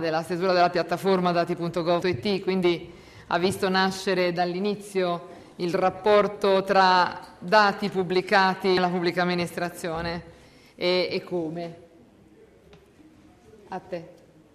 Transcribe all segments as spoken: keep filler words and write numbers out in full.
della stesura della piattaforma dati punto gov punto it, quindi ha visto nascere dall'inizio il rapporto tra dati pubblicati nella pubblica amministrazione e, e come. A te.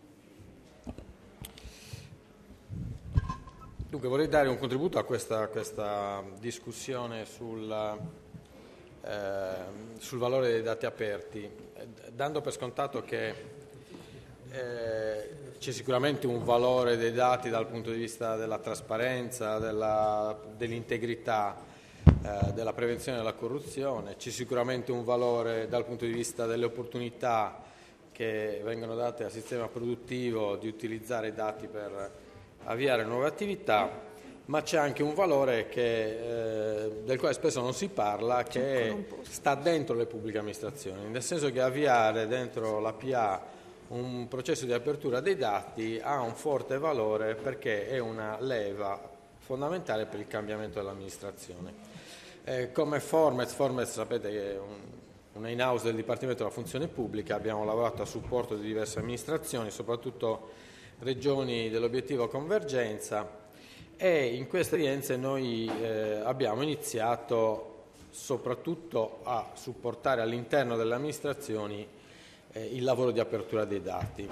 Dunque vorrei dare un contributo a questa, a questa discussione sul, eh, sul valore dei dati aperti, dando per scontato che eh, c'è sicuramente un valore dei dati dal punto di vista della trasparenza, della, dell'integrità, eh, della prevenzione della corruzione, c'è sicuramente un valore dal punto di vista delle opportunità che vengono date al sistema produttivo di utilizzare i dati per avviare nuove attività, ma c'è anche un valore che, eh, del quale spesso non si parla, che sta dentro le pubbliche amministrazioni, nel senso che avviare dentro la P A un processo di apertura dei dati ha un forte valore perché è una leva fondamentale per il cambiamento dell'amministrazione. Eh, come Formez, Formez sapete che è un, una in-house del Dipartimento della Funzione Pubblica, abbiamo lavorato a supporto di diverse amministrazioni, soprattutto regioni dell'obiettivo convergenza, e in queste esperienze noi eh, abbiamo iniziato soprattutto a supportare all'interno delle amministrazioni eh, il lavoro di apertura dei dati.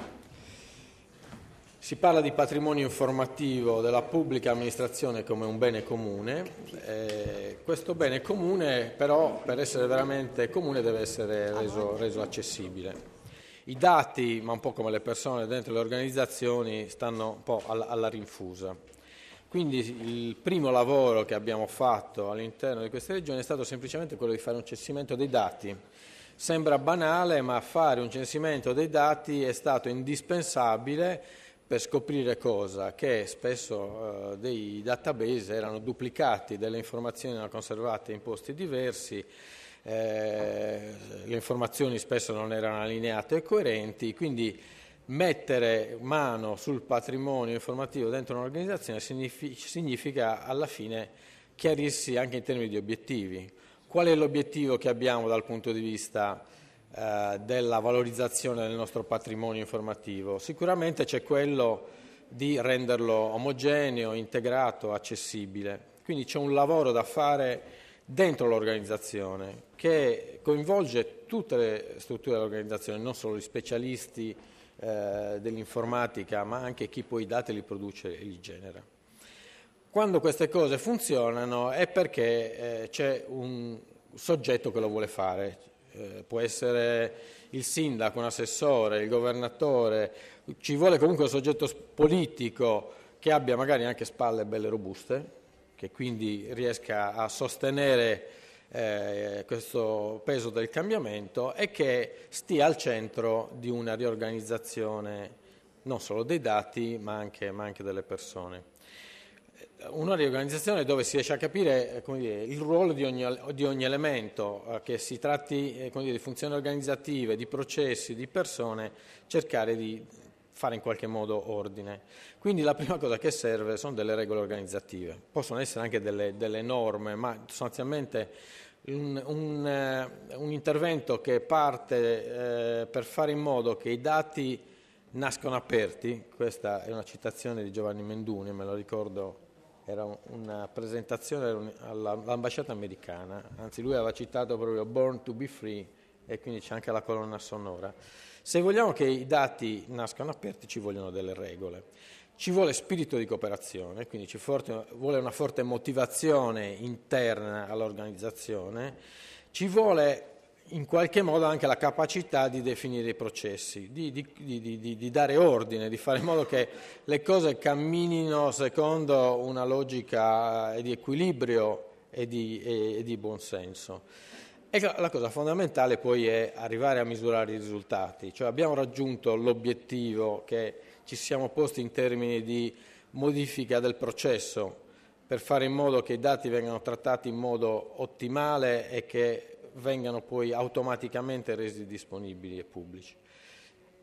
Si parla di patrimonio informativo della pubblica amministrazione come un bene comune, eh, questo bene comune però per essere veramente comune deve essere reso, reso accessibile. I dati, ma un po' come le persone dentro le organizzazioni, stanno un po' alla, alla rinfusa. Quindi il primo lavoro che abbiamo fatto all'interno di queste regioni è stato semplicemente quello di fare un censimento dei dati. Sembra banale, ma fare un censimento dei dati è stato indispensabile per scoprire cosa? Che spesso eh, dei database erano duplicati, delle informazioni erano conservate in posti diversi, Eh, le informazioni spesso non erano allineate e coerenti, quindi mettere mano sul patrimonio informativo dentro un'organizzazione significa, significa alla fine chiarirsi anche in termini di obiettivi. Qual è l'obiettivo che abbiamo dal punto di vista eh, della valorizzazione del nostro patrimonio informativo? Sicuramente c'è quello di renderlo omogeneo, integrato, accessibile, quindi c'è un lavoro da fare dentro l'organizzazione che coinvolge tutte le strutture dell'organizzazione, non solo gli specialisti eh, dell'informatica, ma anche chi poi i dati li produce e li genera. Quando queste cose funzionano è perché eh, c'è un soggetto che lo vuole fare, eh, può essere il sindaco, un assessore, il governatore, ci vuole comunque un soggetto politico che abbia magari anche spalle belle robuste, che quindi riesca a sostenere eh, questo peso del cambiamento e che stia al centro di una riorganizzazione non solo dei dati ma anche, ma anche delle persone. Una riorganizzazione dove si riesce a capire eh, come dire, il ruolo di ogni, di ogni elemento, eh, che si tratti eh, come dire, di funzioni organizzative, di processi, di persone, cercare di fare in qualche modo ordine. Quindi la prima cosa che serve sono delle regole organizzative, possono essere anche delle, delle norme, ma sostanzialmente un, un, un intervento che parte eh, per fare in modo che i dati nascono aperti. Questa è una citazione di Giovanni Menduni, me lo ricordo, era una presentazione all'ambasciata americana, anzi lui aveva citato proprio Born to be Free e quindi c'è anche la colonna sonora. Se vogliamo che i dati nascano aperti ci vogliono delle regole, ci vuole spirito di cooperazione, quindi ci forte, vuole una forte motivazione interna all'organizzazione, ci vuole in qualche modo anche la capacità di definire i processi, di, di, di, di, di dare ordine, di fare in modo che le cose camminino secondo una logica di equilibrio e di, e, e di buonsenso. E la cosa fondamentale poi è arrivare a misurare i risultati, cioè abbiamo raggiunto l'obiettivo che ci siamo posti in termini di modifica del processo per fare in modo che i dati vengano trattati in modo ottimale e che vengano poi automaticamente resi disponibili e pubblici.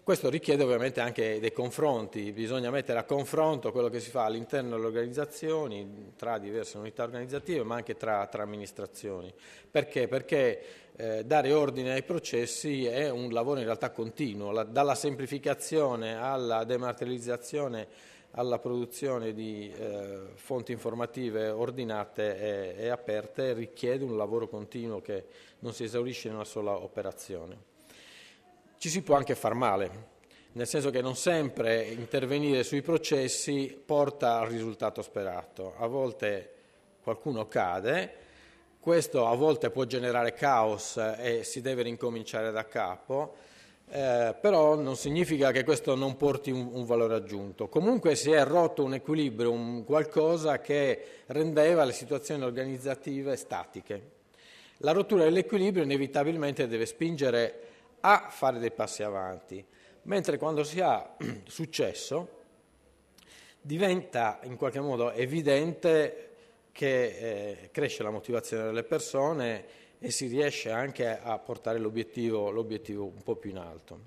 Questo richiede ovviamente anche dei confronti, bisogna mettere a confronto quello che si fa all'interno delle organizzazioni, tra diverse unità organizzative, ma anche tra, tra amministrazioni. Perché? Perché eh, dare ordine ai processi è un lavoro in realtà continuo, la, dalla semplificazione alla dematerializzazione, alla produzione di eh, fonti informative ordinate e, e aperte, richiede un lavoro continuo che non si esaurisce in una sola operazione. Ci si può anche far male, nel senso che non sempre intervenire sui processi porta al risultato sperato. A volte qualcuno cade, questo a volte può generare caos e si deve rincominciare da capo, eh, però non significa che questo non porti un, un valore aggiunto. Comunque si è rotto un equilibrio, un qualcosa che rendeva le situazioni organizzative statiche. La rottura dell'equilibrio inevitabilmente deve spingere a fare dei passi avanti, mentre quando si ha successo diventa in qualche modo evidente che eh, cresce la motivazione delle persone e si riesce anche a portare l'obiettivo, l'obiettivo un po' più in alto.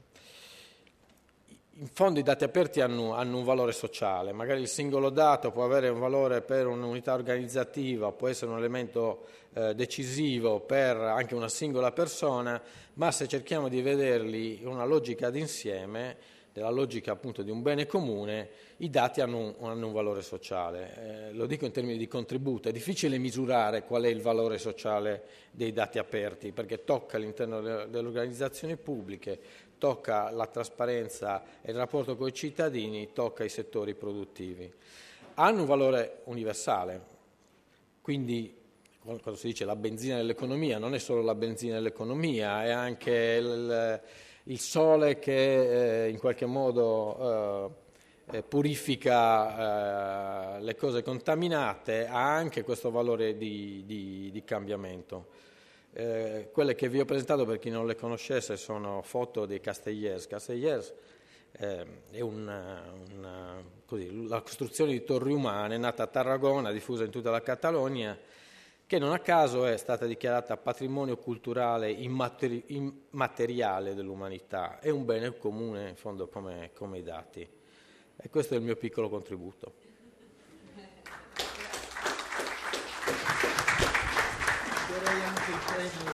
In fondo i dati aperti hanno, hanno un valore sociale, magari il singolo dato può avere un valore per un'unità organizzativa, può essere un elemento eh, decisivo per anche una singola persona, ma se cerchiamo di vederli in una logica d'insieme, nella logica appunto di un bene comune, i dati hanno un, hanno un valore sociale. Eh, lo dico in termini di contributo, è difficile misurare qual è il valore sociale dei dati aperti, perché tocca all'interno delle, delle organizzazioni pubbliche, tocca la trasparenza e il rapporto con i cittadini, tocca i settori produttivi. Hanno un valore universale, quindi quando si dice la benzina dell'economia, non è solo la benzina dell'economia, è anche il, il sole che eh, in qualche modo eh, purifica eh, le cose contaminate, ha anche questo valore di, di, di cambiamento. Eh, quelle che vi ho presentato, per chi non le conoscesse, sono foto dei Castellers. Castellers eh, è una, una, così, la costruzione di torri umane nata a Tarragona, diffusa in tutta la Catalogna, che non a caso è stata dichiarata patrimonio culturale immateri- immateriale dell'umanità. È un bene comune in fondo come, come i dati. E questo è il mio piccolo contributo. Vorrei anche il premio